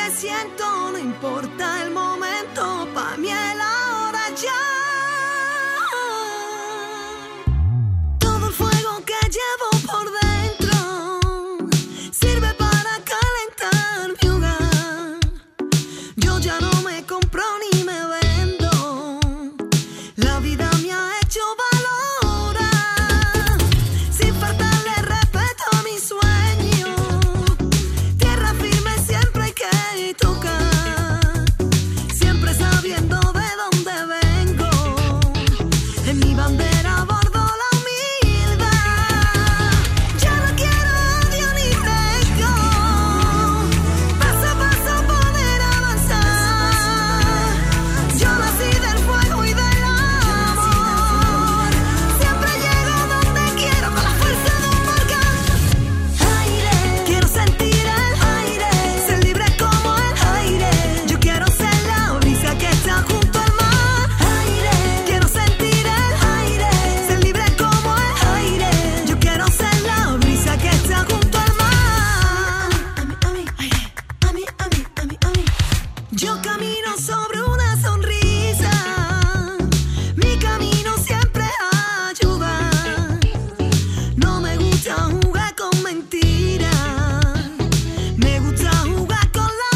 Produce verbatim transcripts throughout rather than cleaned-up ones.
que siento, no importa el momento, pa' mí es la hora ya. Todo el fuego que llevo por dentro sirve para calentar mi hogar. Yo ya no me compro ni me vendo, la vida me ha hecho valorar, sin faltarle respeto a mis sueños. Tierra firme siempre hay que tocar, siempre sabiendo de dónde vengo. En mi bandera bordo la humildad. Ya no quiero odio ni rencor, paso a paso poder avanzar. Yo nací del fuego y del amor, siempre llego donde quiero con la fuerza de un volcán. Aire, quiero sentir el aire, ser libre como el aire. Yo quiero ser la brisa que está junto al mar. Aire, quiero sentir el aire, ser libre como el aire. Yo quiero ser la brisa que está junto al mar. A mí, a mí, aire, a mí, a mí, a mí, a mí. Yo camino sobre una sonrisa, mi camino siempre ayuda. No me gusta jugar con mentiras, me gusta jugar con la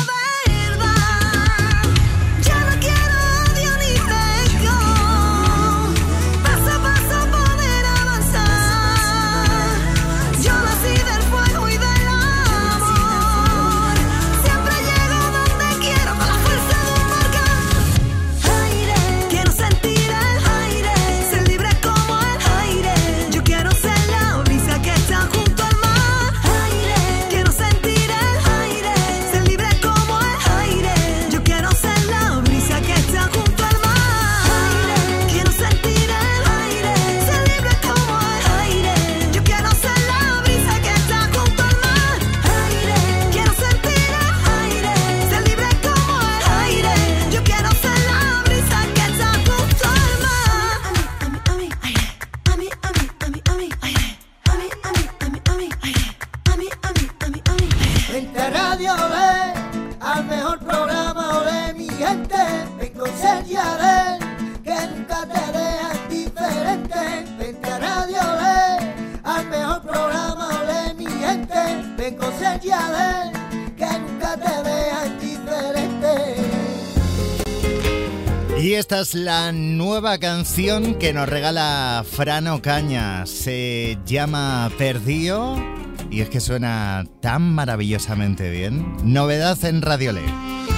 verdad. Ya no quiero odio ni rencor, paso a paso poder avanzar. Yo nací del fuego y del amor, siempre llego donde quiero con la fuerza de un volcán. Aire, quiero sentir el aire, ser libre como el aire. Yo quiero ser la brisa que está junto al mar. Aire, quiero sentir el aire, ser libre como el aire. Yo quiero ser la brisa que está junto al mar. Aire, quiero sentir el aire, ser libre como el aire. Yo quiero ser la brisa que está junto al mar. Aire, quiero sentir el aire, ser libre como el aire. Yo quiero ser la brisa que está junto al mar. A mí, a mí, aire, a mí, a mí, a mí, a mí, aire, a mí, a mí, a mí, a mí, aire, a mí, a mí, a mí, a mí, aire. Vente a Radio Olé, al mejor programa Olé, mi gente. Vengo Sergiarel, que nunca te dejan diferente. Vente a Radio Olé, al mejor programa Olé, mi gente. Vengo Sergiarel, que nunca te dejan diferente. Y esta es la nueva canción que nos regala Fran Ocaña. Se llama Perdido y es que suena tan maravillosamente bien. Novedad en Radio Olé.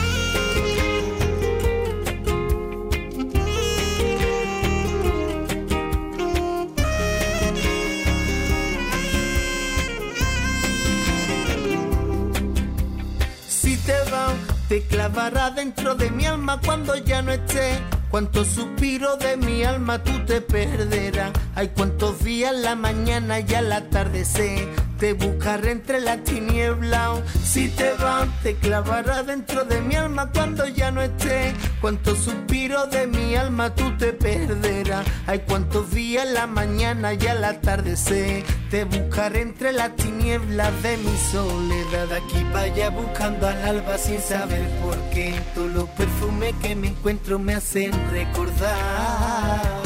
Si te va, te clavará dentro de mi alma cuando ya no esté. Cuántos suspiros de mi alma tú te perderás. Hay cuántos días la mañana y al atardecer te buscaré entre las tinieblas. Si te vas, te clavará dentro de mi alma cuando ya no esté. Cuántos suspiros de mi alma tú te perderás. Hay cuántos días la mañana y al atardecer te buscaré entre las tinieblas de mi soledad. De aquí para allá buscando al alba sin saber por qué. Todos los perfumes que me encuentro me hacen recordar.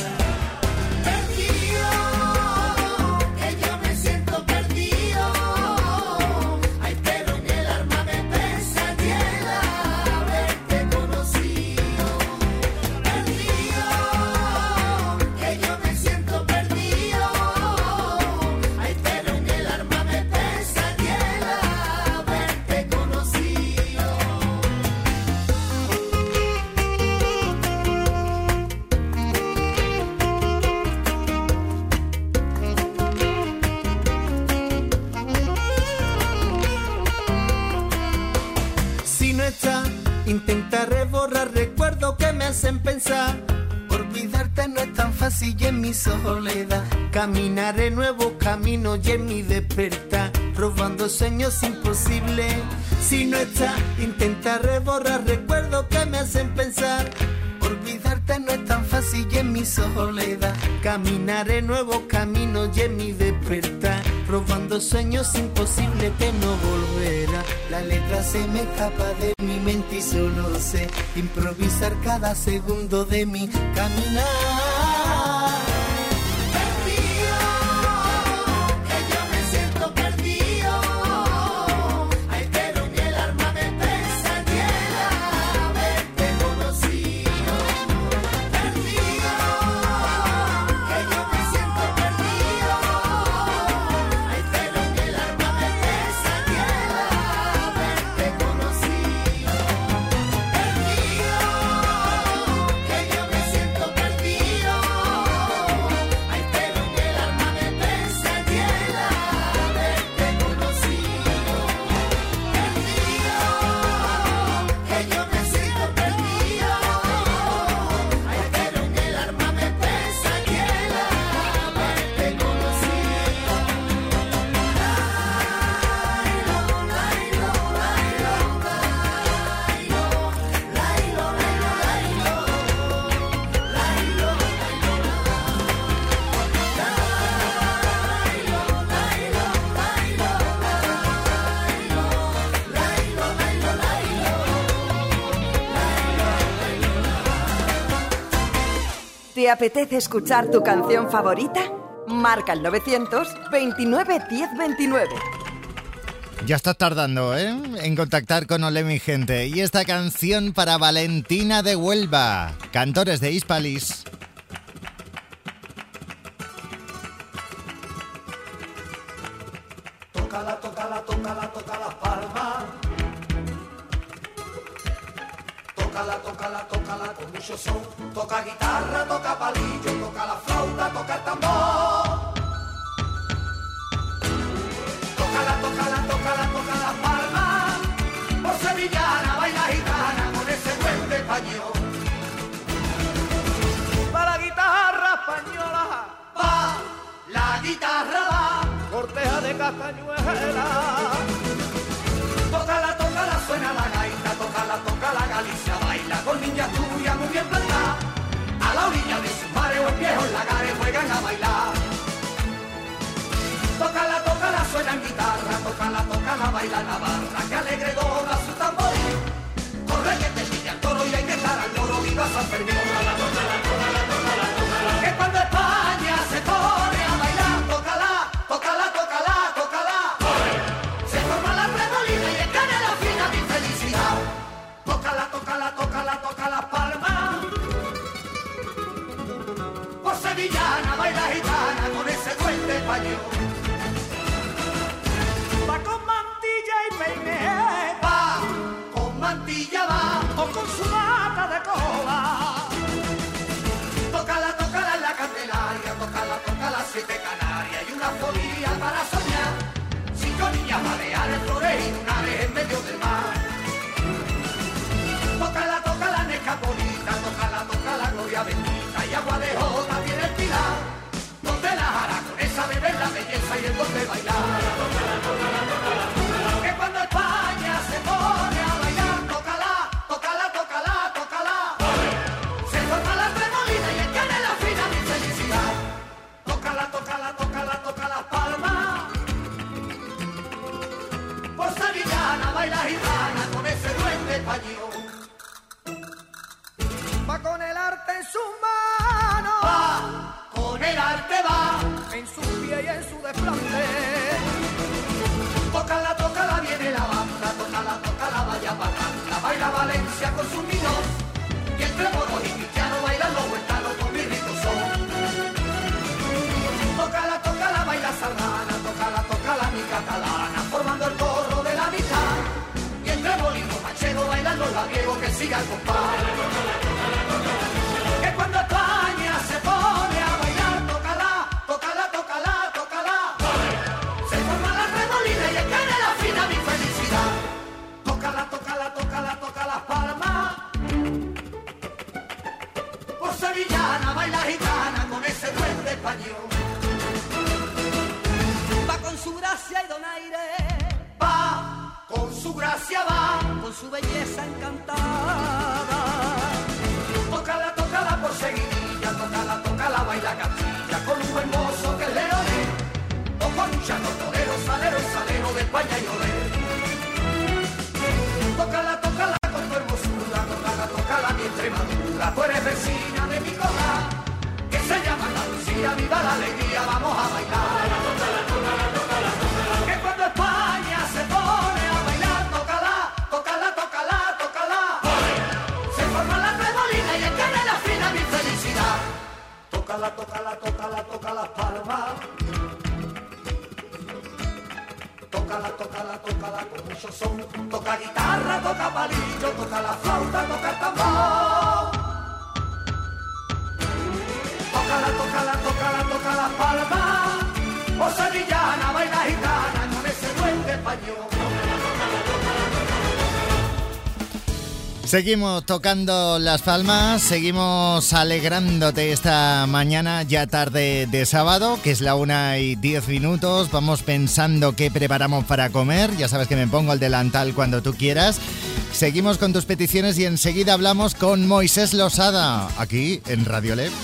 Intentaré borrar recuerdos que me hacen pensar. Olvidarte no es tan fácil y en mi soledad caminaré nuevos caminos y en mi despertar robando sueños imposibles. Si no está, intentaré borrar recuerdos que me hacen pensar. Olvidarte quererte no es tan fácil y en mi soledad caminaré nuevos caminos y en mi despertar, robando sueños imposibles que no volverá. La letra se me escapa de mi mente y solo sé improvisar cada segundo de mi caminar. ¿Te apetece escuchar tu canción favorita? Marca el novecientos veintinueve diez veintinueve. Ya estás tardando, ¿eh? En contactar con Olé, mi gente. Y esta canción para Valentina de Huelva, Cantores de Hispalis. Tócala, tócala, tócala, toca las palmas. Tócala, tócala, tócala con mucho son. Toca guitarra, toca palillo, toca la flauta, toca el tambor. Tócala, tócala, tócala, toca las palmas. Por sevillana, baila gitana con ese buen español. Pa' la guitarra española, Va, la guitarra va. corteja de castañuela. Tócala, tócala, suena la gaita, tócala, tócala, Galicia baila con niñas tuyas muy bien plantadas. A la orilla de sus mares o en viejos lagares juegan a bailar. Tócala, tócala, suena en guitarra, tócala, tócala, baila Navarra, que alegre dobla su tamboril. Corre que te pilla el toro y hay que estar al loro, viva San Fermín. Tócala, tócala, tócala, tócala, tócala. Que cuando España se pone a bailar, tócala, tócala, tócala, tócala. Se forma la remolina y escana la fina mi felicidad. Tócala, tócala, tócala, toca las palmas. Por sevillana baila gitana con ese duende español. Va con mantilla y peine, Va, con mantilla va. o con su bata de cola. Tócala, tócala en la Candelaria, tócala, tócala siete Canarias y una folía para soñar. Cinco niñas baleares, flores y lunares en medio del mar. Tócala, tócala en Escapolita, tócala, tócala Gloria Bendita y agua de jota tiene el pilar. Donde la aragonesa bebe la belleza y el don de bailar. Tócala, tócala, tócala, tócala. Que cuando España se pone a bailar, tócala, tócala, tócala, tócala. Se forma la tremolina y escana la fina mi felicidad. Tócala, tócala, tócala, toca las palmas. Por sevillana baila gitana con ese duende español. Va con el arte en sus manos, Va, con el arte va. en su pie y en su desplante. Tócala, tócala, viene la banda. Tócala, tócala, vaya parranda. Baila Valencia con sus niños. Y entre moros y cristianos bailan los huertanos con mi rico son. Tócala, tócala, baila sardana. Tócala, tócala, mi catalana. Formando el coro de la mitad. Y entre molinos manchegos bailan los labiegos que siga el compás. Que cuando España se pone a bailar, tócala, tócala, tócala, tócala. Se forma la remolina y escana la fina mi felicidad. Tócala, tócala, tócala, toca las palmas. Por sevillana baila gitana con ese duende español. Va con su gracia y donaire, Va, con su gracia va. con su belleza encantada. Tócala, tócala, baila y olé. Tócala, tócala con tu hermosura, tócala, tócala mi Extremadura. Tú eres vecina de mi cola, que se llama Andalucía, viva la alegría, vamos a bailar. Tócala, tócala, tócala, tócala. Que cuando España se pone a bailar, tócala, tócala, tócala, tócala. Se forman las tremolinas y en canela fina mi felicidad. Tócala, tócala, tócala, toca las palmas. Tócala, tócala, tócala con mucho son. Toca guitarra, toca palillo, toca la flauta, toca el tambor. Tócala, tócala, tócala, toca las palmas. O sevillana, baila gitana con ese duende español. Seguimos tocando las palmas, seguimos alegrándote esta mañana ya tarde de sábado, que es la una y diez minutos. Vamos pensando qué preparamos para comer. Ya sabes que me pongo el delantal cuando tú quieras. Seguimos con tus peticiones y enseguida hablamos con Moisés Losada, aquí en Radio Le.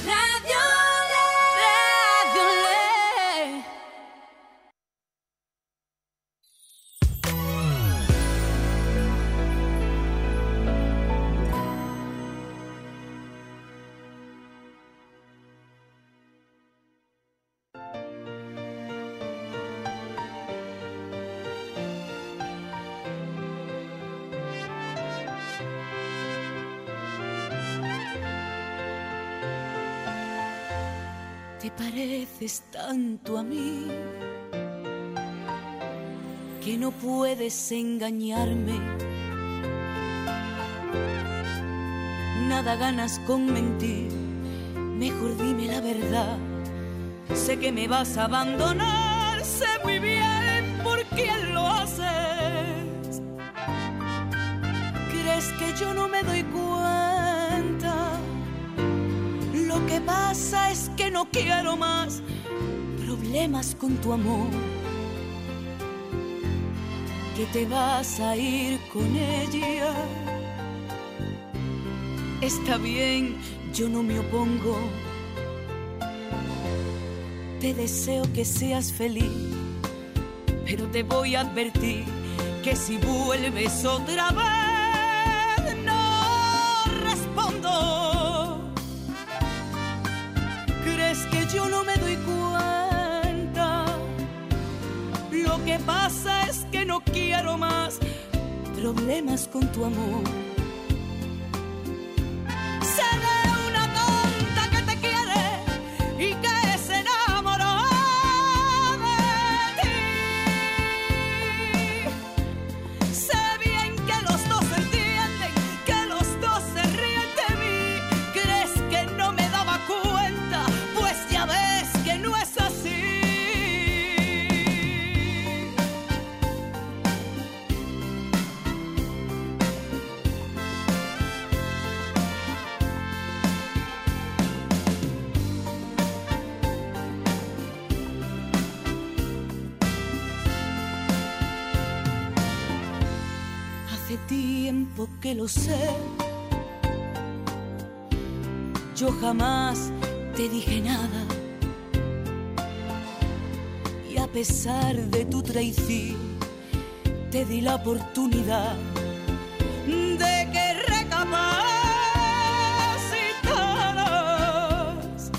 Te pareces tanto a mí que no puedes engañarme. Nada ganas con mentir, mejor dime la verdad. Sé que me vas a abandonar, sé muy bien por quién lo haces. ¿Crees que yo no me doy cuenta? Lo que pasa es que no quiero más problemas con tu amor. Que te vas a ir con ella. Está bien, yo no me opongo. Te deseo que seas feliz, pero te voy a advertir que si vuelves otra vez no respondo. ¿Crees que yo no me doy cuenta? Lo que pasa es que no quiero más problemas con tu amor. Seré una tonta que te quiere y que se enamoró de ti. Sé bien que los dos se entienden, que los dos se ríen de mí. ¿Crees que no me daba cuenta? Pues ya ves que no es así. Hace tiempo que lo sé. Yo jamás te dije nada. Y a pesar de tu traición, te di la oportunidad de que recapacitaras.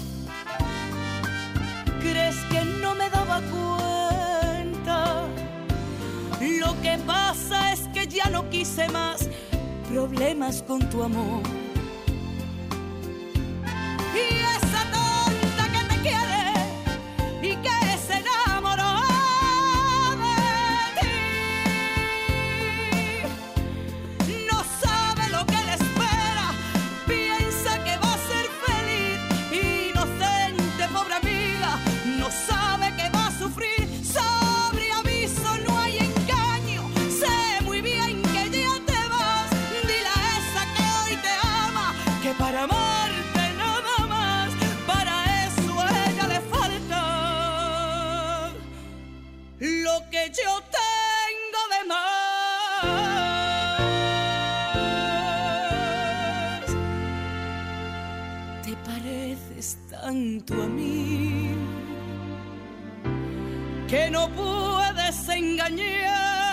¿Crees que no me daba cuenta? Lo que pasa es que ya no quise más problemas con tu amor. Y esa tonta que te quiere y que se enamoró de ti, no sabe lo que le espera, piensa que va a ser feliz. Inocente, pobre amiga, no sabe que va a sufrir. Sobre aviso no hay engaño, sé muy bien que ya te vas. Dile a esa que hoy te ama que para amarte nada más, para eso a ella le falta lo que yo tengo de más. Te pareces tanto a mí que no puedes engañar.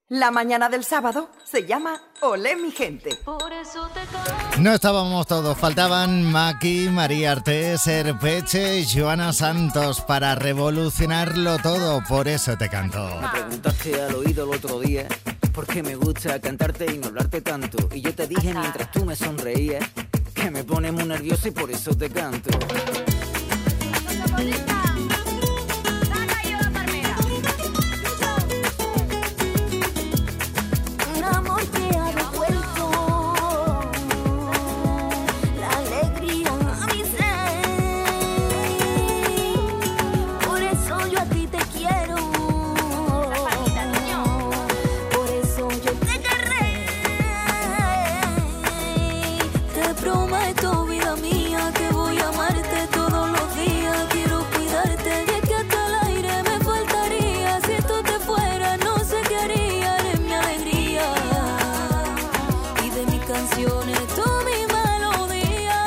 La mañana del sábado se llama Olé mi gente. Por eso te canto. No estábamos todos, faltaban Maki, María Artés, Erpeche y Joana Santos para revolucionarlo todo, por eso te canto. Me preguntaste al oído el otro día por qué me gusta cantarte y no hablarte tanto. Y yo te dije mientras tú me sonreías que me pone muy nervioso y por eso te canto. Un amor que ha devuelto la alegría a mi ser. Por eso yo a ti te quiero. Por eso yo te querré. Te prometo, vida mía, que voy a amarte todos los días. Quiero cuidarte, y es que hasta el aire me faltaría. Si tú te fueras, no sé qué haría. Eres mi alegría y de mis canciones tú mi melodía.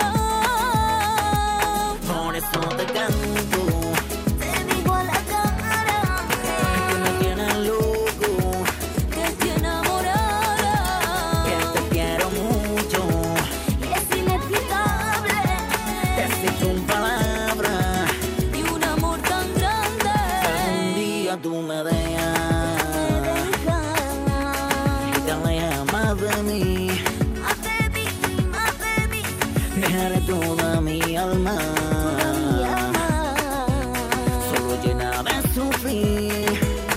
Por eso te canto, Te digo a la cara que me tienes loco, que estoy enamorada, que te quiero mucho. y es inexplicable, Te cito en palabras, y un amor tan grande un día tú me me dejas deja. y te alejas más de mí. Más de mí, más de mí, Dejaré toda mi alma mi alma. solo llena de sufrir.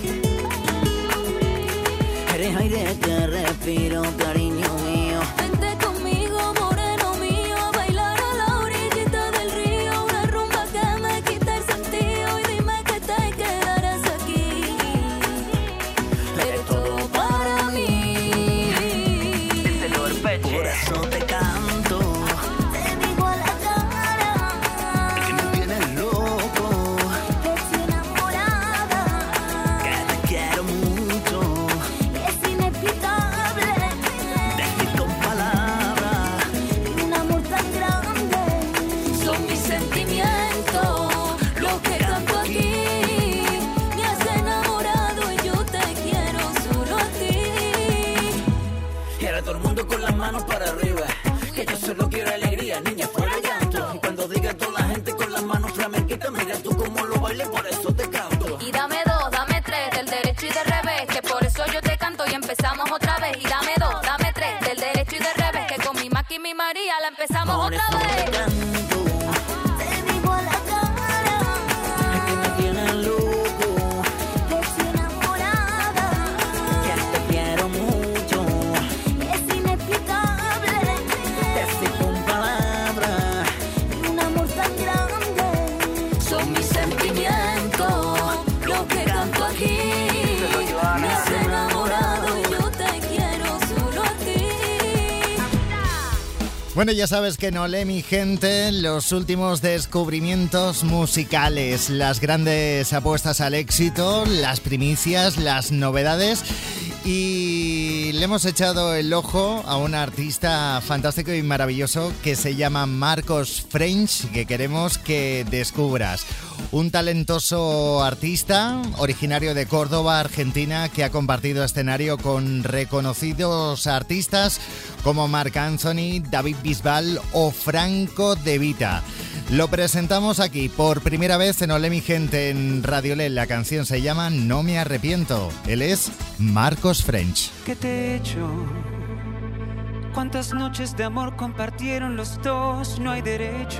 Eres aire que respiro, cariño mío. Vente conmigo, moreno mío, a bailar a la orillita del río. Una rumba que me quita el sentido. Y dime que te quedarás aquí. Eres todo para mí. Por eso te canto, Te digo a la cara que me tienes loco, que estoy enamorada, que te quiero mucho. y es inexplicable, Decir con palabras, y un amor tan grande. Son mis sentimientos los que canto aquí. Me has enamorado y yo te quiero solo a ti. y ahora todo el mundo con las manos para arriba, que yo solo quiero alegría, niña, fuera llanto. Y cuando diga toda la gente con las manos flamenquitas, mira tú cómo lo bailes, por eso te canto. Y dame dos, dame tres, del derecho y del revés, que por eso yo te canto y empezamos otra vez. Y dame dos, dame tres, del derecho y del revés, que con mi Maki y mi María la empezamos Por otra eso te vez. canto, Te digo a la cara que me tienes loco, que estoy enamorada, que te quiero mucho. y es inexplicable, Decir con palabras, y un amor tan grande. Son mis sentimientos los que canto aquí. Me has enamorado y yo te quiero solo a ti. Bueno, ya sabes que en Olé mi gente, los últimos descubrimientos musicales, las grandes apuestas al éxito, las primicias, las novedades. Y le hemos echado el ojo a un artista fantástico y maravilloso que se llama Marcos French, que queremos que descubras. Un talentoso artista, originario de Córdoba, Argentina, que ha compartido escenario con reconocidos artistas como Marc Anthony, David Bisbal o Franco De Vita. Lo presentamos aquí por primera vez en Olé mi gente en Radio Olé. La canción se llama No me arrepiento. Él es Marcos French. ¿Qué te he hecho? ¿Cuántas noches de amor compartieron los dos? No hay derecho.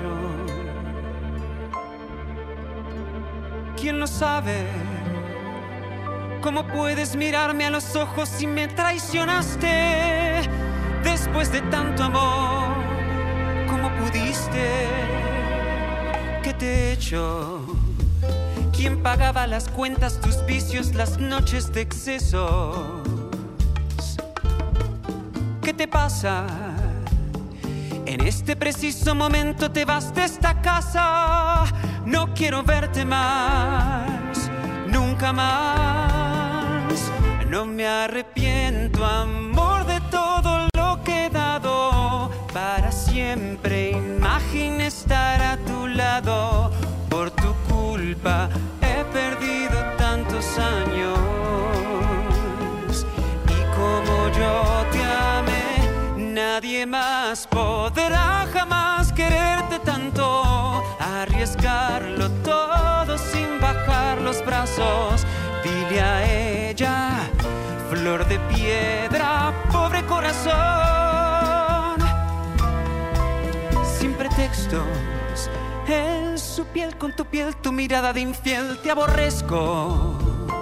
¿Quién lo sabe? ¿Cómo puedes mirarme a los ojos si me traicionaste? Después de tanto amor, ¿cómo pudiste? ¿Qué te he hecho? ¿Quién pagaba las cuentas, tus vicios, las noches de exceso? ¿Qué te pasa? En este preciso momento te vas de esta casa. No quiero verte más, nunca más. No me arrepiento, amor, de todo lo que he dado. Para siempre imaginé estar a tu lado. Por tu culpa he perdido tantos años. Nadie más podrá jamás quererte tanto, arriesgarlo todo sin bajar los brazos. Dile a ella, flor de piedra, pobre corazón, sin pretextos, en su piel con tu piel, tu mirada de infiel, te aborrezco.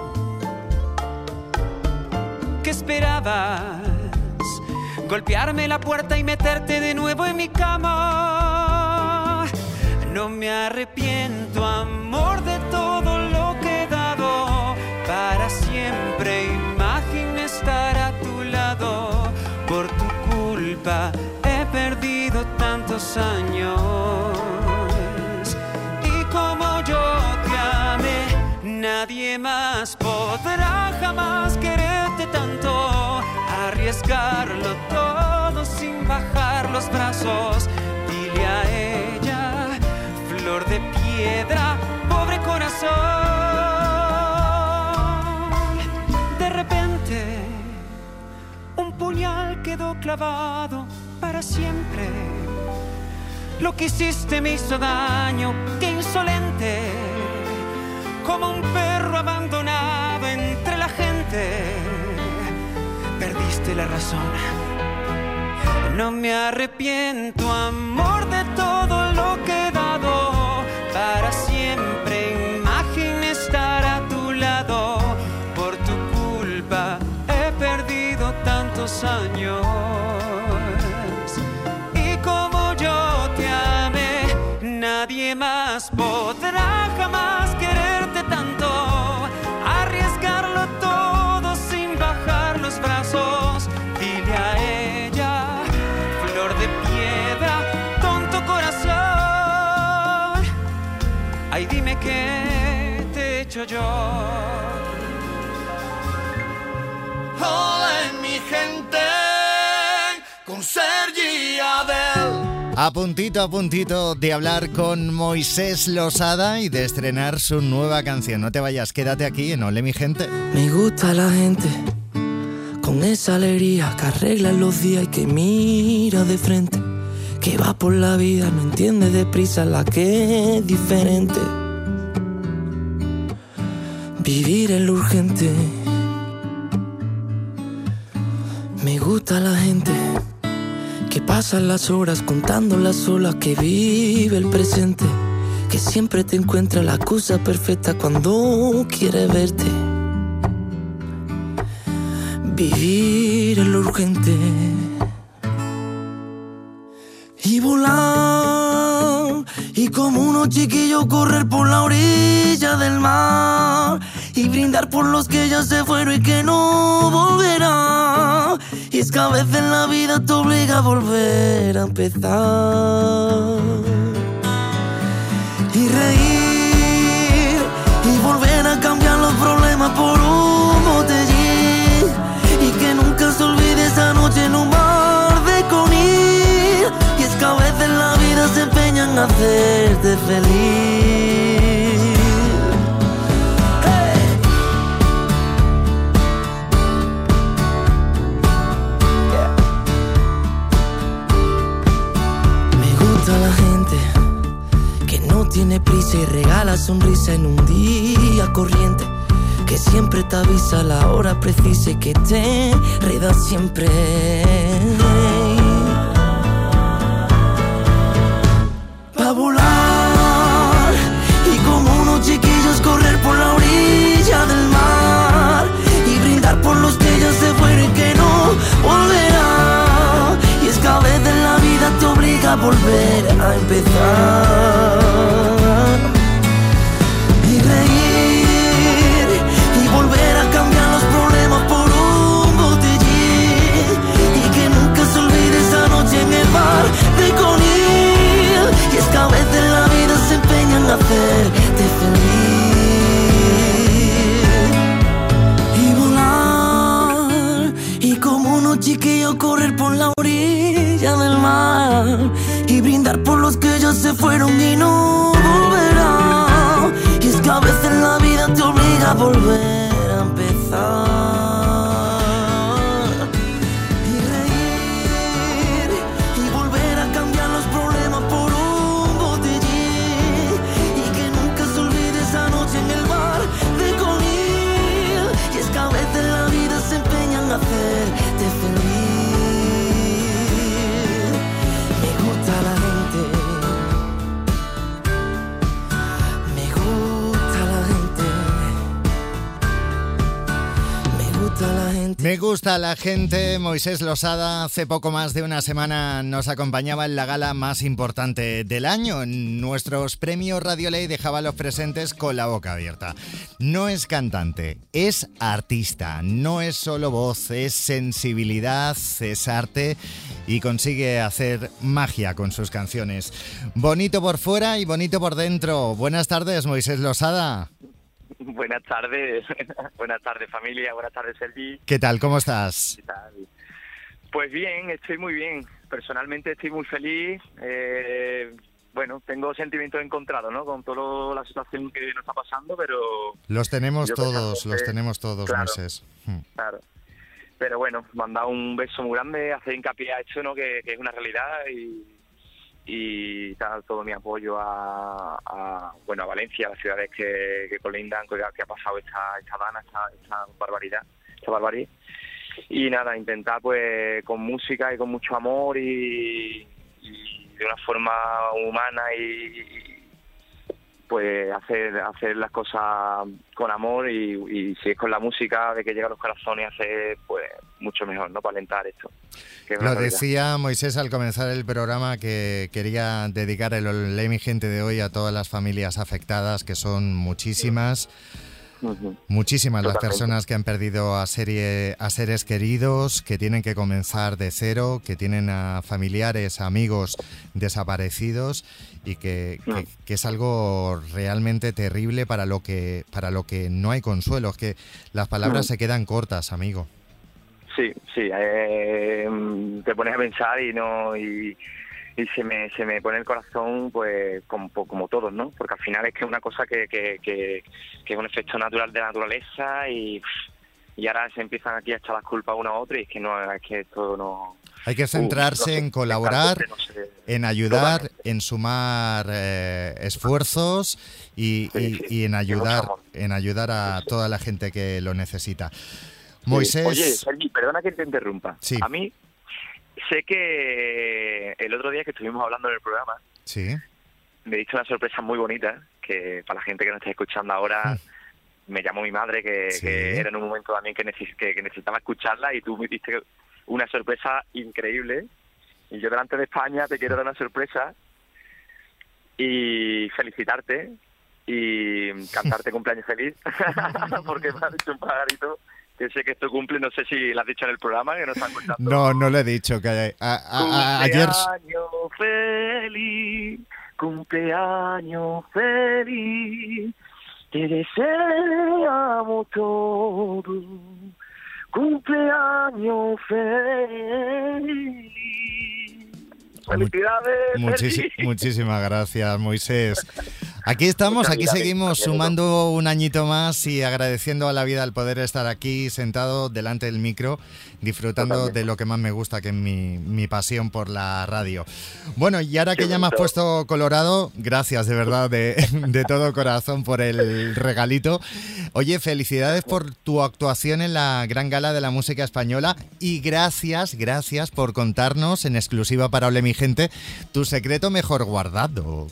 ¿Qué esperabas? Golpearme la puerta y meterte de nuevo en mi cama. No me arrepiento, amor, de todo lo que he dado. Para siempre imaginé estar a tu lado. Por tu culpa he perdido tantos años. Y como yo te amé, nadie más podrá jamás quererte tanto. Arriesgarlo todo sin bajar los brazos. Dile a ella, flor de piedra, pobre corazón. De repente, un puñal quedó clavado para siempre. Lo que hiciste me hizo daño, qué insolente. Como un perro abandonado entre la gente. Perdiste la razón. No me arrepiento, amor, de todo lo que he dado. Para siempre imaginé estar a tu lado. Por tu culpa he perdido tantos años. Y como yo te amé, nadie más podrá jamás quererte tanto. Arriesgarlo todo sin bajar los brazos. Dile a ella, flor de piedra, tonto corazón. Ay, dime qué te he hecho yo. Hola, mi gente, con Sergi Adel. A puntito, a puntito de hablar con Moisés Losada y de estrenar su nueva canción. No te vayas, quédate aquí en Ole, mi gente. Me gusta la gente con esa alegría que arregla los días y que mira de frente, que va por la vida, no entiende deprisa la que es diferente. Vivir en lo urgente. Me gusta la gente que pasa las horas contando las olas, que vive el presente, que siempre te encuentra la excusa perfecta cuando quiere verte. Vivir en lo urgente y volar, y como unos chiquillos correr por la orilla del mar y brindar por los que ya se fueron y que no volverán. Y es que a veces la vida te obliga a volver a empezar y reír y volver a cambiar los problemas por un botellín, y que nunca se olvide esa noche en un bar de Conil. Y es que a veces la vida se empeña en hacerte feliz. La gente que no tiene prisa y regala sonrisa en un día corriente, que siempre te avisa a la hora precisa y que te reda siempre. Va a volar y como unos chiquillos correr por la orilla del mar y brindar por los que ya se fueron y que no volverán. Y es que a veces la vida te obliga a volver a empezar y reír y volver a cambiar los problemas por un botellín, y que nunca se olvide esa noche en el bar de Conil. Y es que a veces la vida se empeña en hacerte feliz y volar, y como unos chiquillos correr por la orilla del mar y brindar por los que ya se fueron y no volverán. Y es que a veces la vida te obliga a volver a empezar y reír gusta a la gente. Moisés Losada hace poco más de una semana nos acompañaba en la gala más importante del año. Nuestros premios Radio Ley dejaba a los presentes con la boca abierta. No es cantante, es artista. No es solo voz, es sensibilidad, es arte y consigue hacer magia con sus canciones. Bonito por fuera y bonito por dentro. Buenas tardes, Moisés Losada. Buenas tardes, buenas tardes familia, buenas tardes Sergi. ¿Qué tal? ¿Cómo estás? ¿Qué tal? Pues bien, estoy muy bien. Personalmente estoy muy feliz. Eh, bueno, tengo sentimientos encontrados, ¿no? Con toda la situación que nos está pasando, pero... Los tenemos yo todos, que, los tenemos todos, claro, Moisés. Hmm. Claro. Pero bueno, mandar un beso muy grande, hacer hincapié a esto, ¿no? Que, que es una realidad y... y dar todo mi apoyo a, a bueno a Valencia, a las ciudades que, que colindan, que, que ha pasado esta esta dana, esta, esta barbaridad, esta barbarie. Y nada, intentar pues con música y con mucho amor y, y de una forma humana y, y pues hacer hacer las cosas con amor y, y si es con la música de que llega a los corazones, hacer pues mucho mejor, ¿no? Para alentar esto. Lo decía Moisés al comenzar el programa que quería dedicar el Olé mi gente de hoy a todas las familias afectadas, que son muchísimas. Uh-huh. Muchísimas Totalmente. Las personas que han perdido a, serie, a seres queridos, que tienen que comenzar de cero, que tienen a familiares, amigos desaparecidos y que, uh-huh. que, que es algo realmente terrible para lo que para lo que no hay consuelo. Es que las palabras uh-huh. se quedan cortas, amigo. Sí, sí. Eh, te pones a pensar y no y, y se me se me pone el corazón pues como, como todos, ¿no? Porque al final es que es una cosa que, que, que, que es un efecto natural de la naturaleza y, y ahora se empiezan aquí a echar las culpas una a otra y es que no es que esto no... Hay que centrarse uh, no sé, en colaborar, no sé, en ayudar, totalmente. En sumar eh, esfuerzos y, sí, y, sí, y en ayudar en ayudar a sí, sí. toda la gente que lo necesita. Moisés... Oye, Sergi, perdona que te interrumpa. Sí. A mí, sé que el otro día que estuvimos hablando en el programa, sí. me diste una sorpresa muy bonita, que para la gente que nos está escuchando ahora, mm. me llamó mi madre, que, sí. que era en un momento también que, neces- que, que necesitaba escucharla, y tú me diste una sorpresa increíble. Y yo delante de España te quiero dar una sorpresa y felicitarte y cantarte cumpleaños feliz, porque me ha dicho un pajarito que sé que esto cumple, no sé si lo has dicho en el programa, que no está escuchando. No, no lo he dicho, que a, a, a, ayer... Cumpleaños feliz, cumpleaños feliz, te deseamos todo, cumpleaños feliz. Felicidades. Muchis- muchísimas gracias, Moisés. Aquí estamos, aquí seguimos sumando un añito más y agradeciendo a la vida el poder estar aquí sentado delante del micro, disfrutando de lo que más me gusta, que es mi, mi pasión por la radio. Bueno, y ahora que ya me has puesto colorado, gracias de verdad, de, de todo corazón por el regalito. Oye, felicidades por tu actuación en la Gran Gala de la Música Española y gracias, gracias por contarnos en exclusiva para Ole mi gente tu secreto mejor guardado.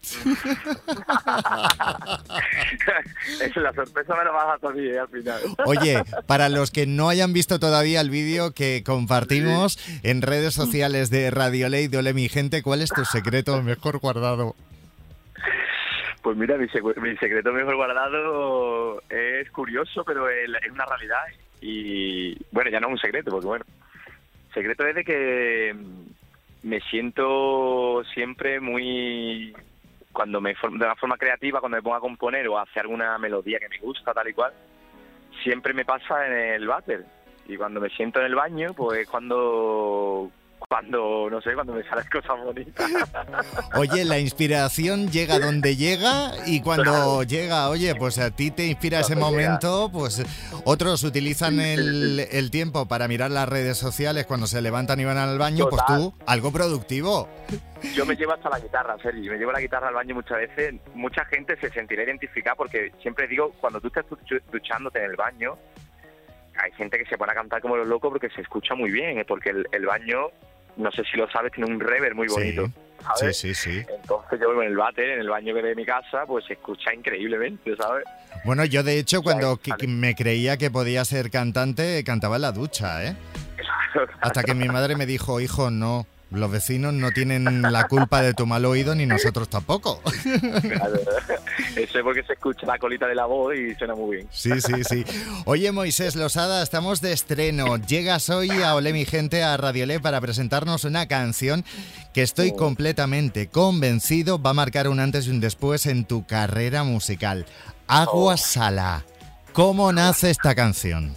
Es la sorpresa me lo vas a todavía al final. Oye, para los que no hayan visto todavía el vídeo que compartimos sí. en redes sociales de Radio Ley de Ole mi gente, ¿cuál es tu secreto mejor guardado? Pues mira, mi, sec- mi secreto mejor guardado es curioso, pero es, es una realidad. Y bueno, ya no es un secreto, porque bueno, el secreto es de que me siento siempre muy... Cuando me de una forma creativa, cuando me pongo a componer o a hacer alguna melodía que me gusta, tal y cual, siempre me pasa en el váter. Y cuando me siento en el baño, pues cuando, cuando no sé, cuando me salen cosas bonitas. Oye, la inspiración llega donde llega y cuando claro. llega, oye, pues a ti te inspira ese momento, pues otros utilizan el, el tiempo para mirar las redes sociales cuando se levantan y van al baño, Total. Pues tú, algo productivo. Yo me llevo hasta la guitarra, Sergi, me llevo la guitarra al baño muchas veces. Mucha gente se sentirá identificada porque siempre digo, cuando tú estás duchándote en el baño, hay gente que se pone a cantar como los locos porque se escucha muy bien, porque el, el baño, no sé si lo sabes, tiene un reverb muy bonito. ¿sabes? Sí, sí, sí. Entonces yo en el váter, en el baño de mi casa, pues se escucha increíblemente, ¿sabes? Bueno, yo de hecho cuando Vale, que- me creía que podía ser cantante, cantaba en la ducha, ¿eh? Claro, claro. Hasta que mi madre me dijo, hijo, no, los vecinos no tienen la culpa de tu mal oído ni nosotros tampoco. Claro. Eso es porque se escucha la colita de la voz y suena muy bien. Sí, sí, sí. Oye, Moisés Losada, estamos de estreno. Llegas hoy a Olé mi gente, a Radiolé, para presentarnos una canción que estoy completamente convencido va a marcar un antes y un después en tu carrera musical. Agua Salá. ¿Cómo nace esta canción?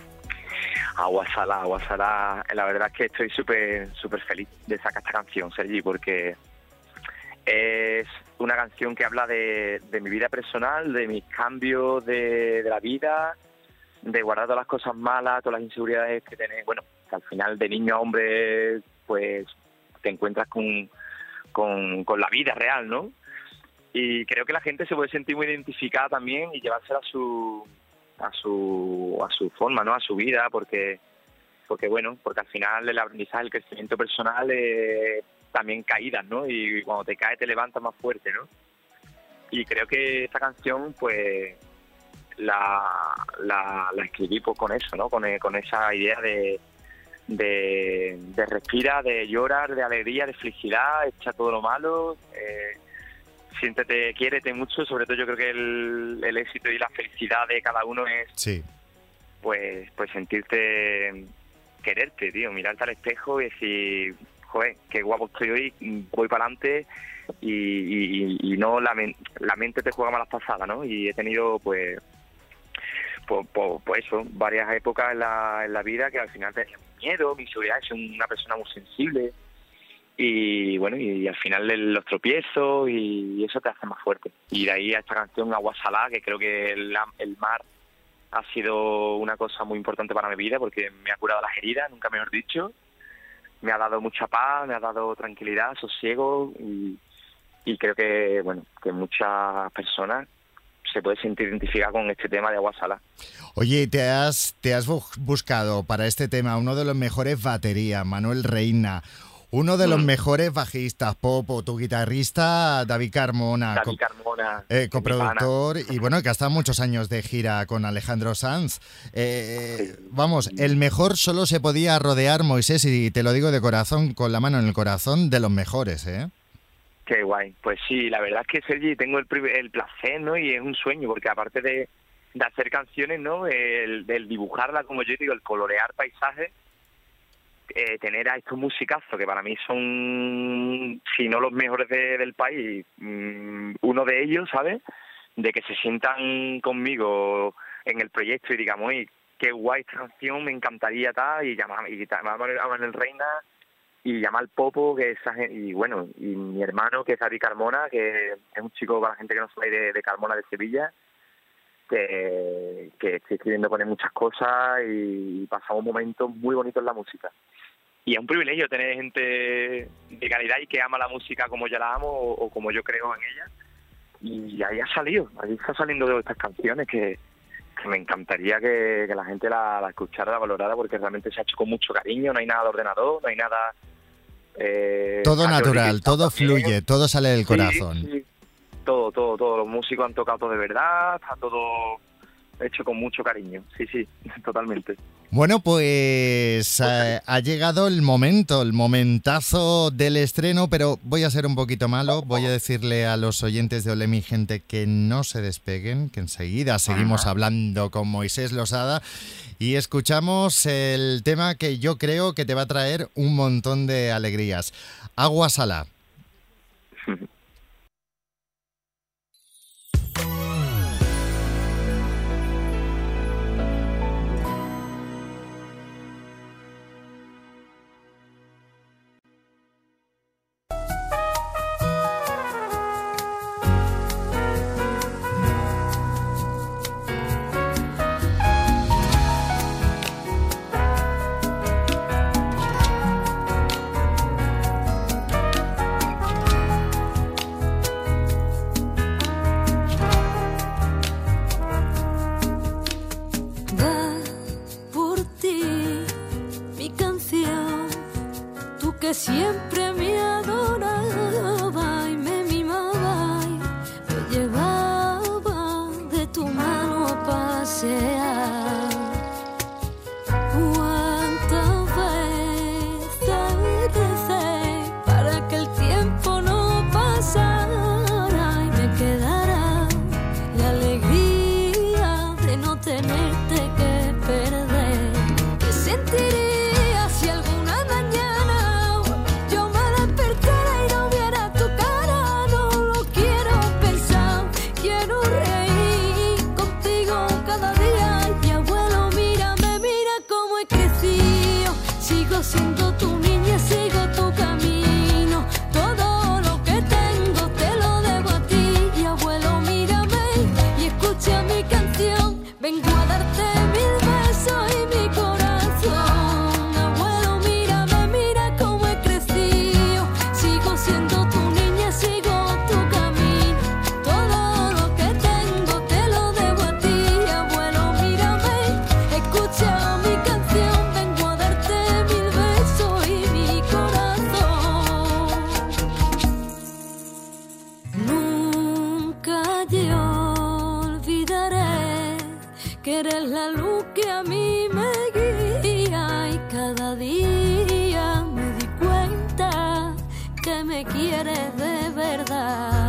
Agua Salá, Agua Salá. La verdad es que estoy súper súper feliz de sacar esta canción, Sergi, porque es una canción que habla de, de mi vida personal, de mis cambios de, de la vida, de guardar todas las cosas malas, todas las inseguridades que tenés. Bueno, que al final de niño a hombre, pues te encuentras con, con, con la vida real, ¿no? Y creo que la gente se puede sentir muy identificada también y llevársela a su a su a su forma, ¿no? A su vida, porque porque bueno, porque al final el aprendizaje, el crecimiento personal es también caídas, ¿no? Y cuando te caes te levantas más fuerte, ¿no? Y creo que esta canción, pues, la, la, la escribí pues con eso, ¿no? Con, con esa idea de, de, de respirar, de llorar, de alegría, de felicidad, echa todo lo malo, eh, siéntete, quiérete mucho. Sobre todo yo creo que el, el éxito y la felicidad de cada uno es, sí, pues, pues sentirte, quererte, tío, mirarte al espejo y decir, joder, qué guapo estoy hoy, voy para adelante y, y, y no la, men- la mente te juega malas pasadas, ¿no? Y he tenido, pues, pues, pues, pues eso, varias épocas en la, en la vida que al final tenía miedo, mi inseguridad, soy una persona muy sensible. Y bueno, y al final los tropiezos y eso te hace más fuerte. Y de ahí a esta canción, Agua Salá, que creo que el, el mar ha sido una cosa muy importante para mi vida porque me ha curado las heridas, nunca mejor dicho. Me ha dado mucha paz, me ha dado tranquilidad, sosiego y, y creo que, bueno, que muchas personas se pueden sentir identificadas con este tema de Agua Salá. Oye, te has, te has bu- buscado para este tema uno de los mejores baterías, Manuel Reina. Uno de los Mm. mejores bajistas, Popo, tu guitarrista, David Carmona, David co- Carmona, eh, mi coproductor, y bueno, que ha estado muchos años de gira con Alejandro Sanz. Eh, vamos, el mejor solo se podía rodear, Moisés, y te lo digo de corazón, con la mano en el corazón, de los mejores, ¿eh? Qué guay. Pues sí, la verdad es que, Sergi, tengo el, priv- el placer, ¿no? Y es un sueño, porque aparte de, de hacer canciones, ¿no? El, del dibujarla, como yo digo, el colorear paisajes, eh, tener a estos musicazos que para mí son, si no los mejores de- del país, mmm, uno de ellos, ¿sabes? De que se sientan conmigo en el proyecto y digamos, oye, qué guay esta canción, me encantaría tal, y llamar, y llamar a Manuel Reina y llamar al Popo, que esa gen- y bueno, y mi hermano, que es David Carmona, que es un chico, para la gente que no sabe, de, de Carmona, de Sevilla, que, que estoy escribiendo con él muchas cosas y pasamos momentos muy bonitos en la música. Y es un privilegio tener gente de calidad y que ama la música como yo la amo o, o como yo creo en ella. Y ahí ha salido, ahí está saliendo de estas canciones que, que me encantaría que, que la gente la, la escuchara, la valorara, porque realmente se ha hecho con mucho cariño, no hay nada de ordenador, no hay nada... Eh, Todo natural, audiovisual todo también. fluye, todo sale del Sí, corazón. sí. Todo, todo, todo. Los músicos han tocado todo de verdad, está todo hecho con mucho cariño. Sí, sí, totalmente. Bueno, pues eh, ha llegado el momento, el momentazo del estreno, pero voy a ser un poquito malo, voy a decirle a los oyentes de Olé mi gente que no se despeguen, que enseguida seguimos hablando con Moisés Losada y escuchamos el tema que yo creo que te va a traer un montón de alegrías. Agua Salá. Va por ti mi canción, tú que siempre me adoras. me quieres de verdad.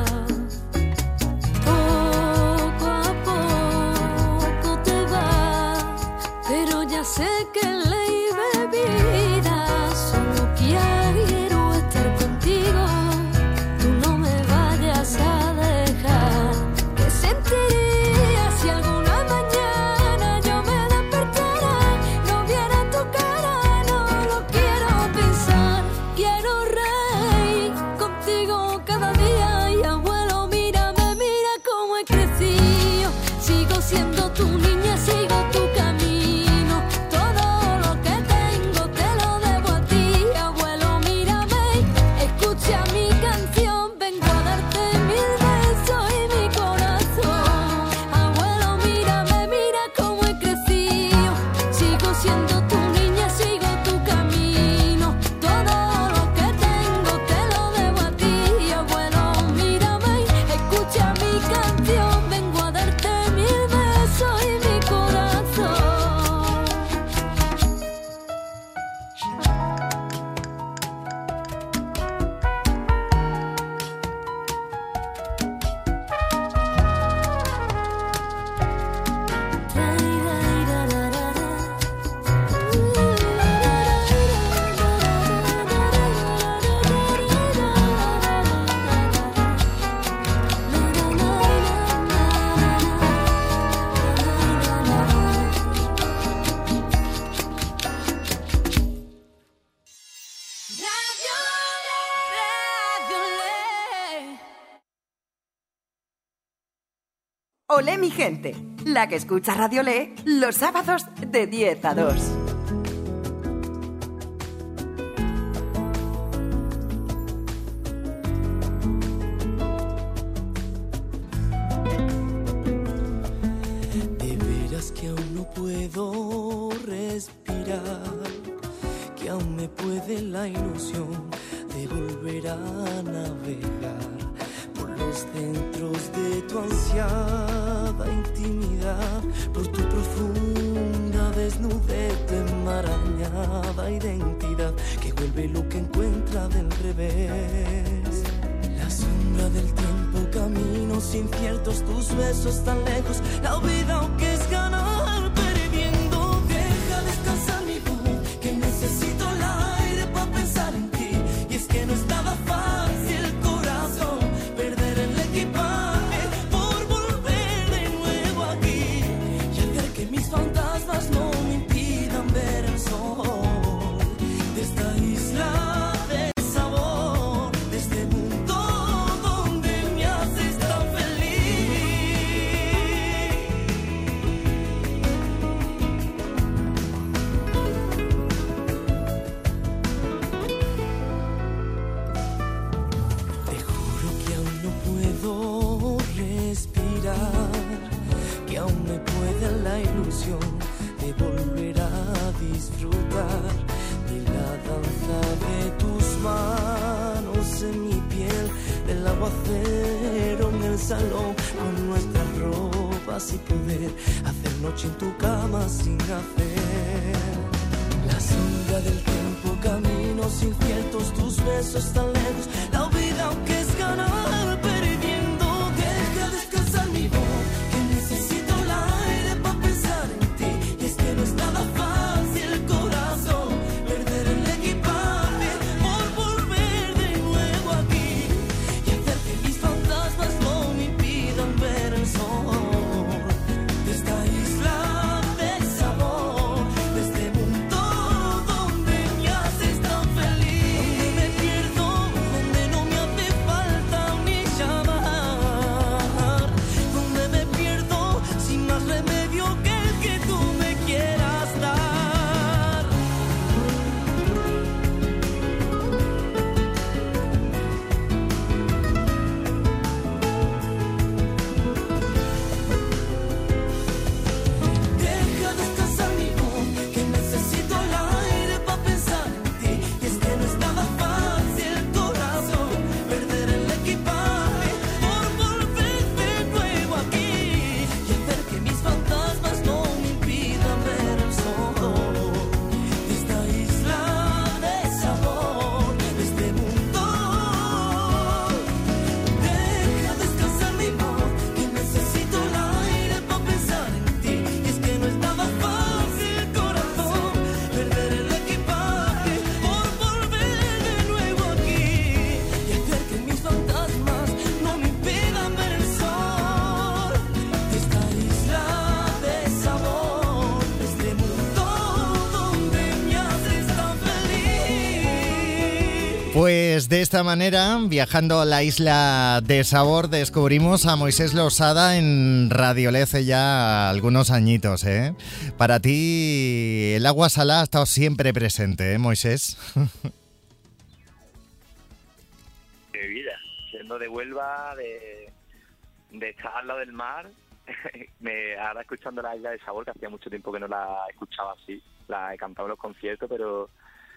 Poco a poco te vas, pero ya sé que ley bebida, solo quiero estar contigo. Tú no me vayas a dejar. ¿Qué sentiría si alguna mañana yo me despertara, no viera tu cara? No lo quiero pensar. Quiero reír contigo cada día. Y abuelo, mírame, mira cómo he crecido. Sigo siendo tu niña, sigo tu camino. Todo lo que tengo te lo debo a ti. Abuelo, mírame, escucha mi canción. Vengo a darte mil besos y mi corazón. Abuelo, mírame, mira cómo he crecido. Sigo siendo tu niña, sigo tu camino. Todo lo que tengo te lo debo a ti. Abuelo, mírame, escucha mi canción. Vengo a darte mil besos y mi corazón. Olé mi gente, la que escucha Radio Olé los sábados de diez a dos. De veras que aún no puedo respirar, que aún me puede la ilusión de volver a navegar por los centros de tu ansiada intimidad, por tu profunda desnudez, tu enmarañada identidad que vuelve lo que encuentra del revés. La sombra del tiempo, caminos inciertos, tus besos tan lejos, la vida aunque es ganar perdiendo. Deja descansar mi voz, que necesito el aire para pensar en ti. Y es que no es nada fácil, corazón, perder el equipaje por volver de nuevo aquí y hacer que mis fantasmas no me impidan ver el sol de esta isla de sabor, de este mundo donde me haces tan Te juro que aún no puedo respirar, que aún me puede la ilusión de volver a disfrutar de la danza de tus manos en mi piel, del aguacero en el salón, con nuestras ropas y poder hacer noche en tu cama sin hacer. La sombra del tiempo, caminos inciertos, tus besos tan lejos, la vida aunque es ganar perdiendo. Deja descansar mi voz, que necesito el aire para pensar en ti. Y es que no es nada fácil, corazón, perder el equipaje por volver de nuevo aquí y hacer que mis fantasmas no me impidan ver el sol de esta isla de sabor, de este mundo donde me haces tan feliz, donde me pierdo Pues de esta manera, viajando a la isla de Sabor, descubrimos a Moisés Losada en Radiolé hace ya algunos añitos, ¿eh? Para ti el agua salada ha estado siempre presente, ¿eh, Moisés? De vida, siendo de Huelva, de, de estar al lado del mar, me ahora escuchando la isla de Sabor, que hacía mucho tiempo que no la escuchaba así, la he cantado en los conciertos, pero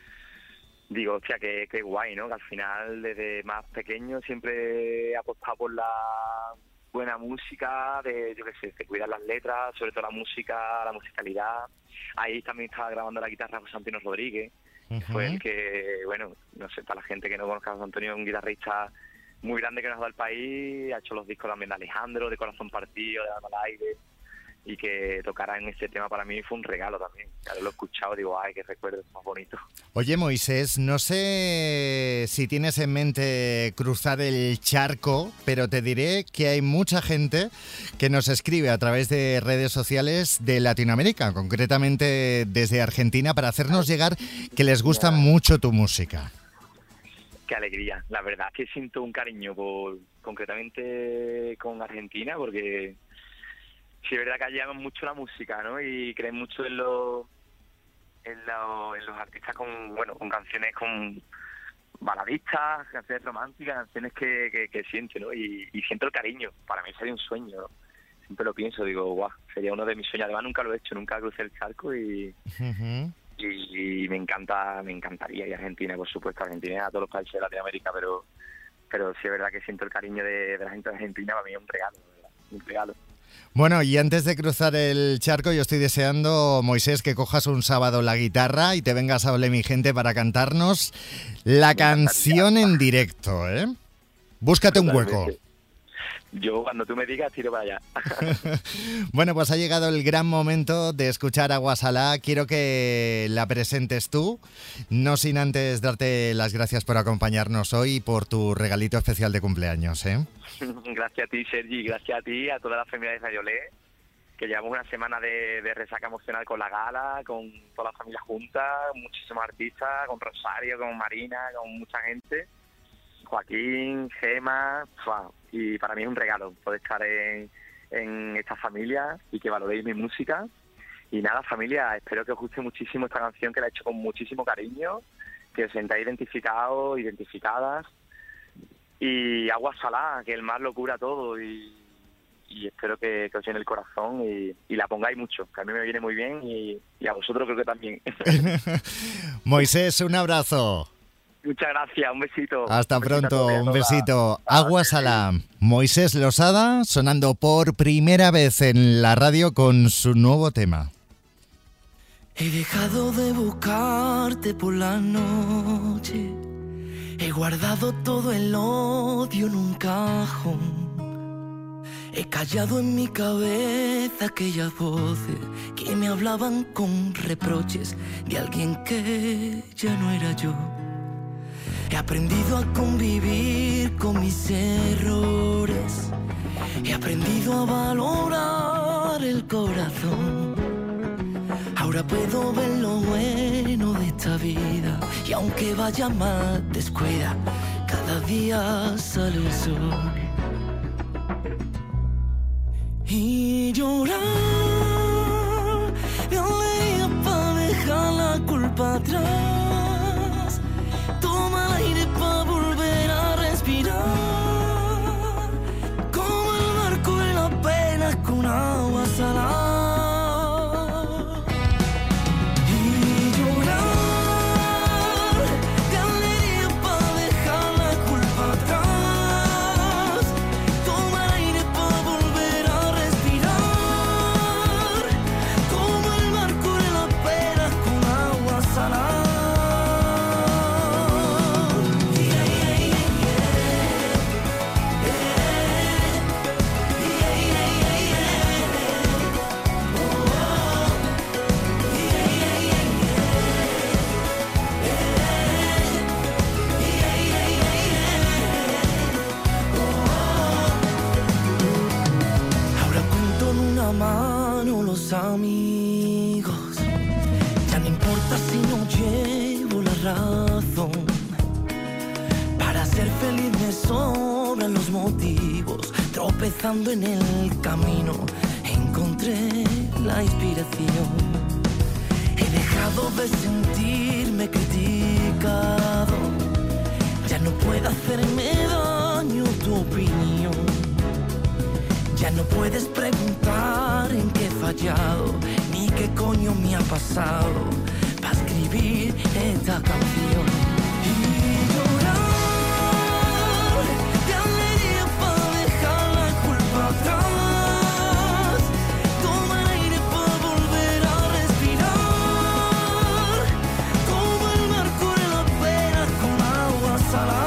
digo, hostia, qué, qué guay, ¿no? Que al final, desde más pequeño, siempre he apostado por la buena música, de, yo qué sé, de cuidar las letras, sobre todo la música, la musicalidad. Ahí también estaba grabando la guitarra José Antonio Rodríguez, que uh-huh. fue el que, bueno, no sé, para la gente que no conozca a José Antonio, es un guitarrista muy grande que nos ha dado el país, ha hecho los discos también de Alejandro, de Corazón Partido, de Alma al Aire, y que tocara en este tema para mí fue un regalo también. Claro, lo he escuchado, digo, ay, qué recuerdo más bonito. Oye, Moisés, no sé si tienes en mente cruzar el charco, pero te diré que hay mucha gente que nos escribe a través de redes sociales de Latinoamérica, concretamente desde Argentina, para hacernos llegar que les gusta mucho tu música. Qué alegría. La verdad es que siento un cariño por, concretamente con Argentina, porque sí, es verdad que allí aman mucho la música, ¿no? Y creen mucho en los en, lo, en los artistas con, bueno, con canciones con baladistas, canciones románticas, canciones que, que, que sienten, ¿no? Y, y siento el cariño. Para mí sería un sueño, ¿no? Siempre lo pienso, digo, guau, sería uno de mis sueños. Además nunca lo he hecho, nunca crucé el charco y, uh-huh. y, y me encanta, me encantaría ir a Argentina, por supuesto, Argentina, a todos los países de Latinoamérica, pero pero sí es verdad que siento el cariño de, de la gente de Argentina. Para mí es un regalo, ¿verdad? Un regalo. Bueno, y antes de cruzar el charco, yo estoy deseando, Moisés, que cojas un sábado la guitarra y te vengas a Olé mi gente para cantarnos la canción en directo, ¿eh? Búscate un hueco. Yo, cuando tú me digas, tiro para allá. Bueno, pues ha llegado el gran momento de escuchar Agua Salá. Quiero que la presentes tú, no sin antes darte las gracias por acompañarnos hoy y por tu regalito especial de cumpleaños, ¿eh? Gracias a ti, Sergi, gracias a ti, a toda la familia de Radiolé, que llevamos una semana de, de resaca emocional con la gala, con toda la familia junta, muchísimos artistas, con Rosario, con Marina, con mucha gente, Joaquín, Gema, wow. Y para mí es un regalo poder estar en, en esta familia y que valoréis mi música. Y nada, familia, espero que os guste muchísimo esta canción, que la he hecho con muchísimo cariño, que os sentáis identificados, identificadas. Y Agua Salá, que el mar lo cura todo, y, y espero que, que os llene el corazón y, y la pongáis mucho, que a mí me viene muy bien y, y a vosotros creo que también. Moisés, un abrazo. Muchas gracias, un besito. Hasta un pronto, besito un besito. Agua Salá, Moisés Losada sonando por primera vez en la radio con su nuevo tema. He dejado de buscarte por la noche, he guardado todo el odio en un cajón, he callado en mi cabeza aquellas voces que me hablaban con reproches de alguien que ya no era yo. He aprendido a convivir con mis errores, he aprendido a valorar el corazón. Ahora puedo ver lo bueno de esta vida, y aunque vaya mal descuida, cada día sale el sol. Y llorar de alegría para dejar la culpa atrás. Toma el aire para volver a respirar, como el barco en la pena con agua salada. Y llorar de alegría para dejar la culpa atrás. Toma el aire para volver a respirar, como el barco en la pena con agua salada. sobran los motivos. Tropezando en el camino, encontré la inspiración. He dejado de sentirme criticado. Ya no puede hacerme daño tu opinión. Ya no puedes preguntar en qué he fallado, ni qué coño me ha pasado para escribir esta canción. Y llorar de alegría para dejar la culpa atrás. Tomar aire para volver a respirar. Como el mar cura la pena con agua salada.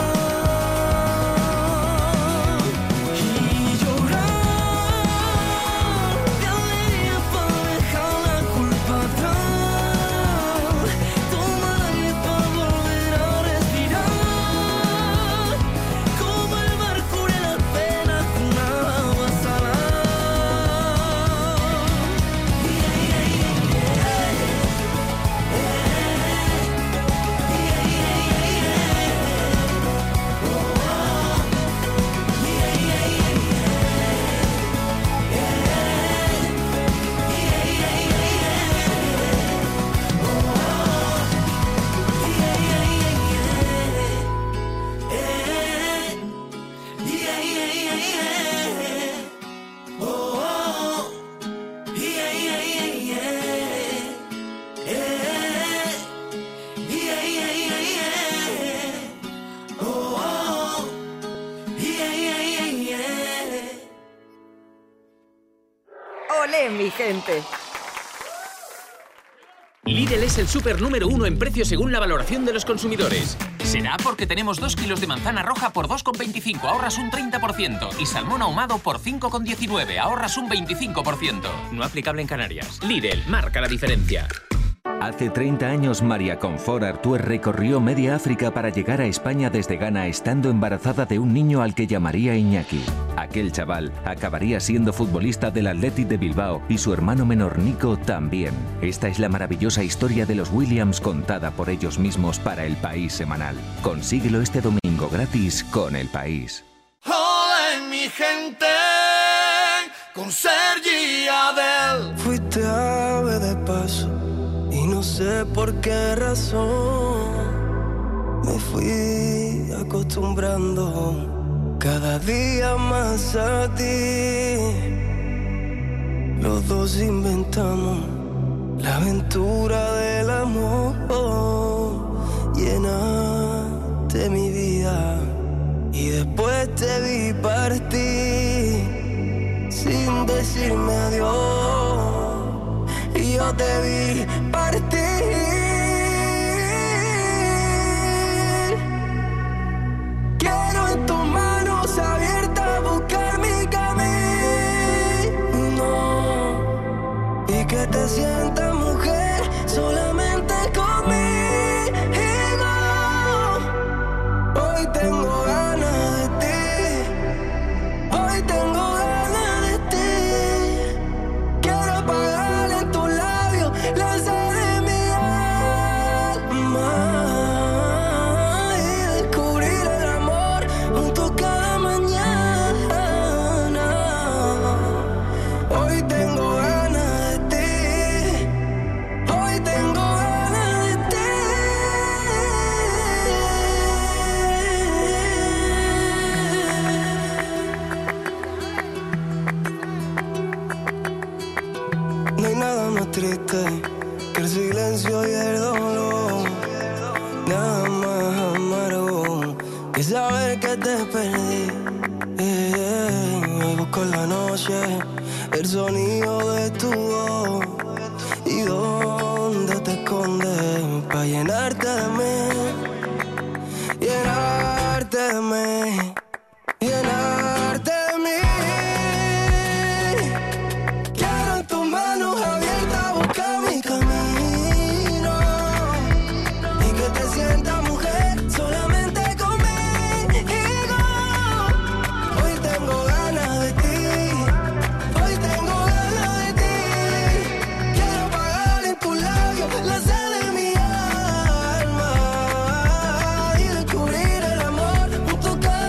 ¡Olé, mi gente! Lidl es el súper número uno en precio según la valoración de los consumidores. Será porque tenemos dos kilos de manzana roja por dos con veinticinco, ahorras un treinta por ciento. Y salmón ahumado por cinco con diecinueve, ahorras un veinticinco por ciento. No aplicable en Canarias. Lidl, marca la diferencia. Hace treinta años, María Confort Artuer recorrió media África para llegar a España desde Ghana, estando embarazada de un niño al que llamaría Iñaki. Aquel chaval acabaría siendo futbolista del Athletic de Bilbao y su hermano menor Nico también. Esta es la maravillosa historia de los Williams contada por ellos mismos para El País semanal. Consíguelo este domingo gratis con El País. Hola, mi gente, con Sergi y Adel. Fuiste ave de paso y no sé por qué razón me fui acostumbrando cada día más a ti. Los dos inventamos la aventura del amor. Llenaste mi vida y después te vi partir sin decirme adiós. Y yo te vi partir. Quiero en tus manos abiertas buscar mi camino y que te sientas mujer solamente conmigo. Hoy tengo ganas de ti. Hoy tengo ganas de ti. Quiero apagar en tus labios la sed de mi alma y descubrir el amor junto cada mañana. Hoy tengo ganas de ti. Hoy tengo ganas de ti. No hay nada más triste que el silencio y el dolor. Nada más amargo que saber que te perdí. Eh, hoy busco en la noche el sonido de tu voz. ¿Y dónde te escondes para llenarte de mí? Llenarte de mí. Llenarte de mí. Quiero en tus manos abiertas buscar mi camino y que te sientas mujer solamente conmigo. Hoy tengo ganas de ti. Hoy tengo ganas de ti. Quiero apagar en tus labios la sed de mi alma y descubrir el amor junto a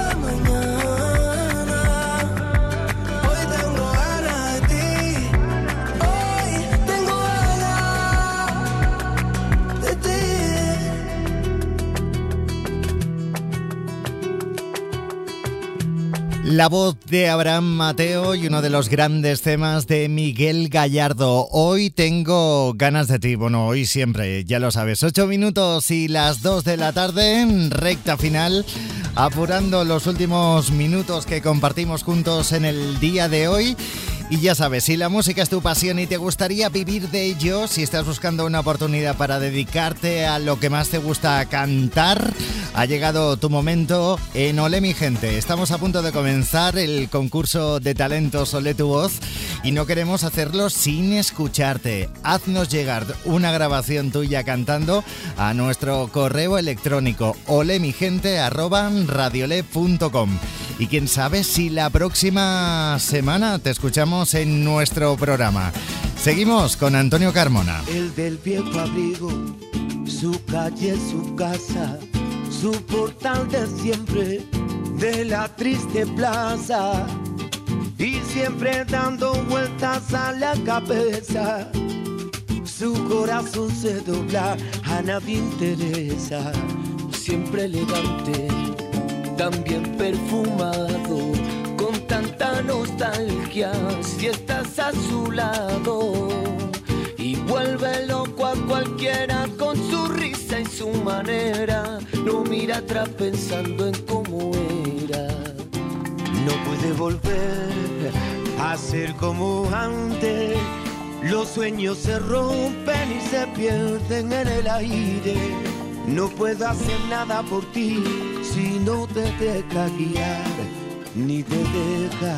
La voz de Abraham Mateo y uno de los grandes temas de Miguel Gallardo. Hoy tengo ganas de ti, bueno, hoy siempre, ya lo sabes. Ocho minutos y las dos de la tarde, recta final, apurando los últimos minutos que compartimos juntos en el día de hoy. Y ya sabes, si la música es tu pasión y te gustaría vivir de ello, si estás buscando una oportunidad para dedicarte a lo que más te gusta cantar, ha llegado tu momento en Olé mi gente. Estamos a punto de comenzar el concurso de talentos Olé tu voz y no queremos hacerlo sin escucharte. Haznos llegar una grabación tuya cantando a nuestro correo electrónico olemigente arroba radiolé punto com. Y quién sabe si la próxima semana te escuchamos en nuestro programa. Seguimos con Antonio Carmona. El del viejo abrigo, su calle, su casa, su portal de siempre, de la triste plaza, y siempre dando vueltas a la cabeza. Su corazón se dobla, a nadie interesa, siempre elegante, también perfumado, con tanta nostalgia, si estás a su lado, y vuelve loco a cualquiera con su risa y su manera, no mira atrás pensando en cómo era. No puede volver a ser como antes, los sueños se rompen y se pierden en el aire. No puedo hacer nada por ti si no te deja guiar, ni te deja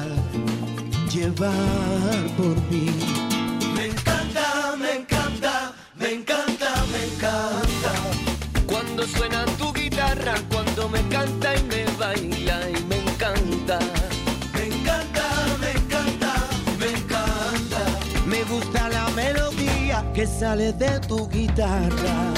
llevar por mí. Me encanta, me encanta, me encanta, me encanta. Cuando suena tu guitarra, cuando me canta y me baila y me encanta. Me encanta, me encanta, me encanta. Me gusta la melodía que sale de tu guitarra.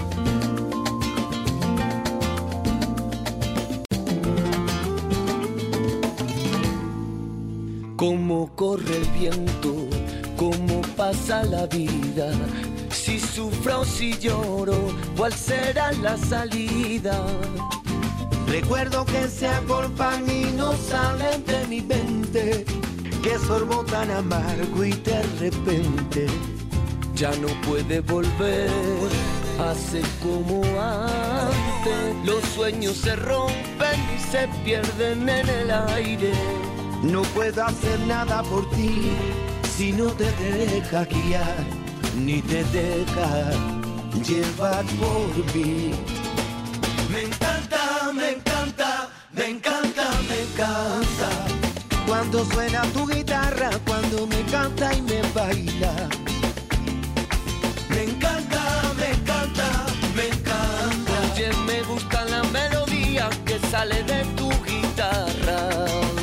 Cómo corre el viento, cómo pasa la vida, si sufro o si lloro, cuál será la salida. Recuerdo que se agolpan y no salen de mi mente, que sorbo tan amargo y de repente ya no puede volver a ser como antes. Los sueños se rompen y se pierden en el aire. No puedo hacer nada por ti si no te deja guiar, ni te deja llevar por mí. Me encanta, me encanta, me encanta, me encanta. Cuando suena tu guitarra, cuando me canta y me baila. Me encanta, me encanta, me encanta. Oye, me gusta la melodía que sale de tu guitarra.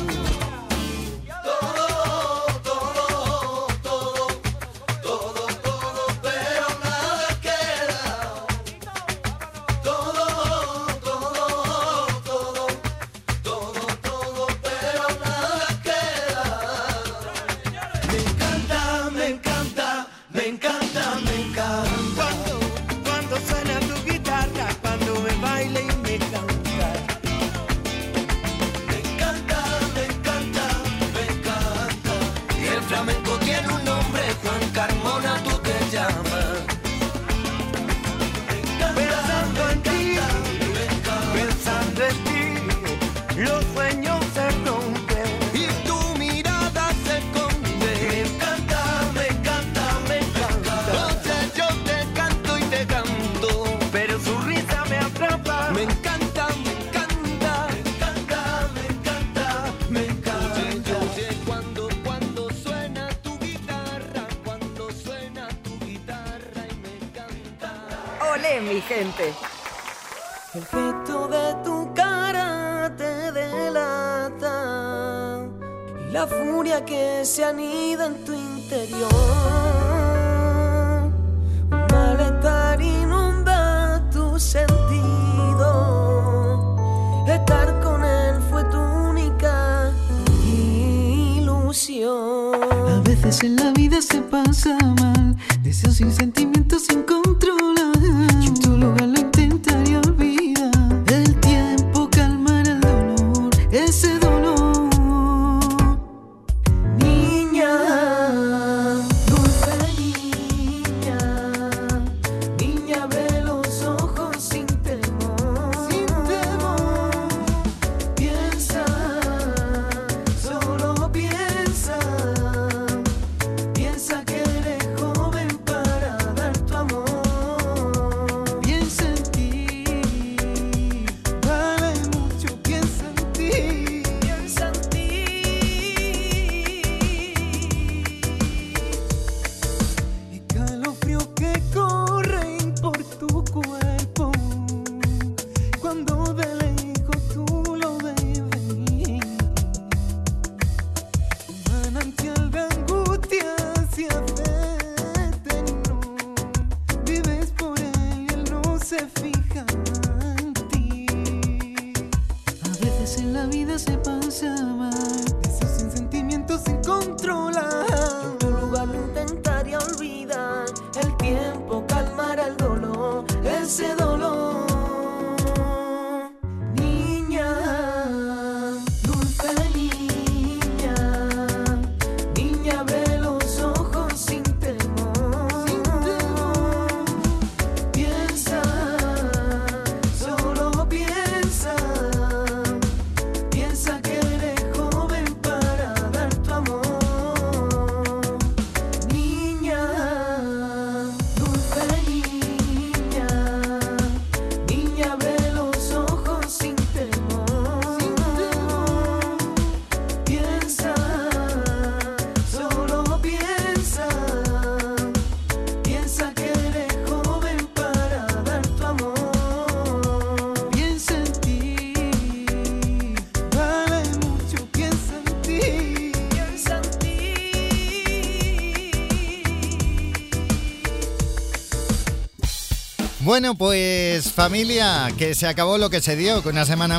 Mi gente. El gesto de tu cara te delata y la furia que se anida en tu interior. Un malestar inunda tu sentido. Estar con él fue tu única ilusión. A veces en la vida se pasa mal, deseos sin sentimientos sin controlar. Y en tu lugar lo intentaría olvidar. El tiempo calmará el dolor, ese dolor. veces la vida se pasa mal, deseos sin sentimientos sin controlar. Yo en tu lugar lo intentaría olvidar, el tiempo calmará el dolor, ese dolor. Niña, dulce niña, niña, abre los ojos sin temor, sin temor. Piensa, solo piensa, piensa que eres joven para dar tu amor. Niña, dulce niña, niña, abre los ojos sin temor, sin temor. Piensa, solo piensa, piensa que eres joven para dar tu amor. Piensa en ti, vale mucho, piensa en ti. Piensa en ti. Bueno, pues familia, que se acabó lo que se dio, que una semana